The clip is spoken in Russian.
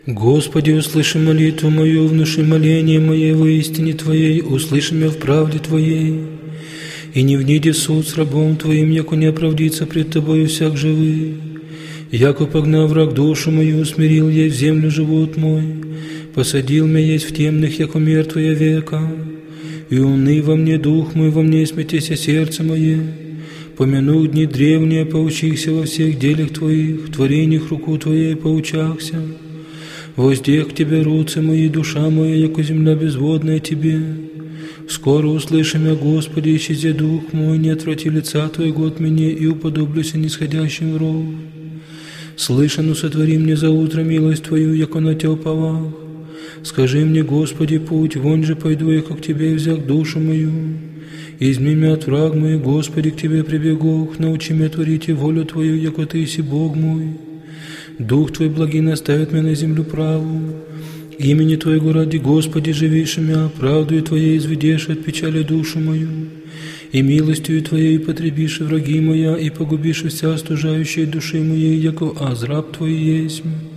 Господи, услыши молитву мою, внуши моление мое во истине Твоей, услыши меня в правде Твоей. И не вниди суд с рабом Твоим, яко не оправдится пред Тобою всяк живый. Яко погнав враг душу мою, смирил ей в землю живот мой, посадил меня есть в темных, яко мертвая века. И уны во мне дух мой, во мне смятеся сердце мое. Помяну дни древние, поучихся во всех делях Твоих, в творениях руку Твоей поучахся. Воздех к Тебе руцы мои, душа моя, яко земля безводная Тебе. Скоро услышим я, Господи, исчезе дух мой, не отврати лица Твоего от меня, и уподоблюся нисходящим в ров. Слышану сотвори мне за утро милость Твою, яко на Тя уповах. Скажи мне, Господи, путь, вон же пойду я, как к Тебе взял душу мою. Изми меня от враг мой, Господи, к Тебе прибегох, научи меня творить волю Твою, яко Ты си Бог мой. Дух Твой благий наставит меня на землю праву. Имени Твоего ради, Господи, живишь меня, правдою Твоей изведешь от печали душу мою. И милостью Твоей потребишь враги моя, и погубишь вся стужающая души моей, яко азраб Твой есть.